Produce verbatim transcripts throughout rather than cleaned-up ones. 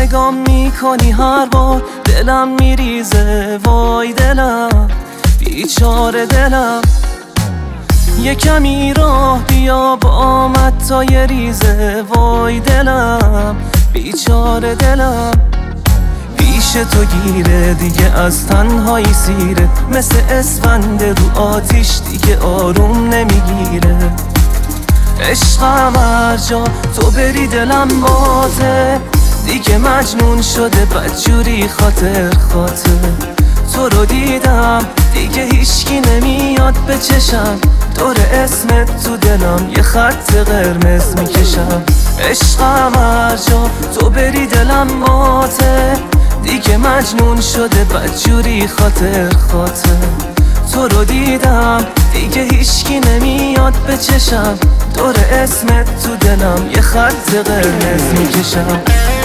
نگام میکنی هر بار دلم میریزه، وای دلم بیچاره دلم. یه کمی راه بیا با آمد تا یه ریزه، وای دلم بیچاره دلم. پیش تو گیره دیگه از تنهایی سیره، مثل اسفند رو آتیش دیگه آروم نمیگیره. عشقم هر جا تو بری دلم بازه، دیگه مجنون شده بدجوری خاطر خاطر. تو رو دیدم دیگه هیچکی نمیاد به چشم، دور اسمت تو دلم یه خط قرمز میکشم. عشقم هر جا تو بری دلم بازه، دیگه مجنون شده بدجوری خاطر خاطر. تو رو دیدم دیگه هیچکی نمیاد به چشم، دور اسمت تو دلم یه خط قرمز میکشم.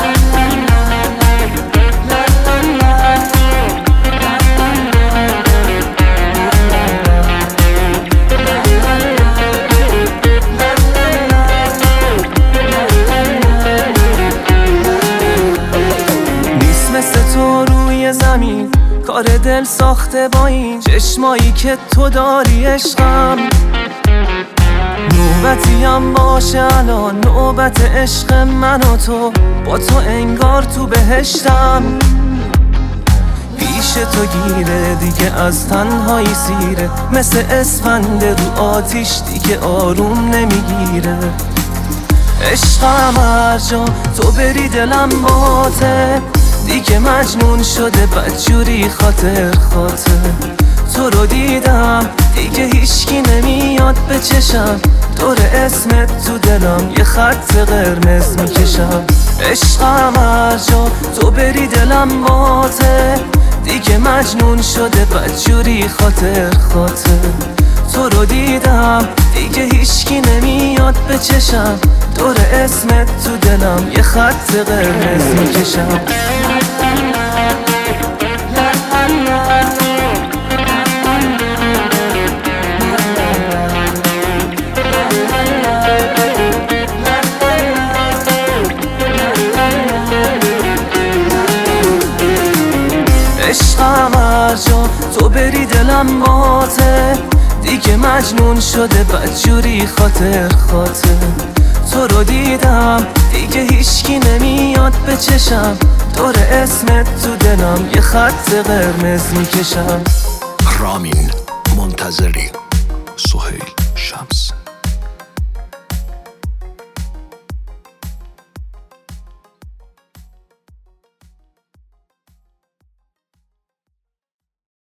مثل تو روی زمین کار دل ساخته با این چشمایی که تو داری عشقم. نوبتی هم باشه الان نوبت عشق من و تو، با تو انگار تو بهشتم. پیش تو گیره دیگه از تنهایی سیره، مثل اسفند رو آتیش دیگه آروم نمیگیره. عشقم هر جا تو بری دلم باته، دیگه مجنون شده بدجوری خاطر خاطر. تو رو دیدم دیگه هیچکی نمیاد به چشم، دور اسمت تو دلم یه خط قرمز میکشم. عشقم هر جا تو بری دلم باته، دیگه مجنون شده بدجوری خاطر خاطر. تو رو دیدم دیگه هیچکی نمیاد به چشم، دور اسمت تو دلم یه خط قرمز میکشم. عشقم هر جا تو بری دلم باته، دیگه مجنون شده بدجوری خاطر خاطر. تو رو دیدم دیگه هیچکی نمیاد به چشم، دور اسمت تو دلم یه خط قرمز میکشم. رامین منتظری، سهیل شمس.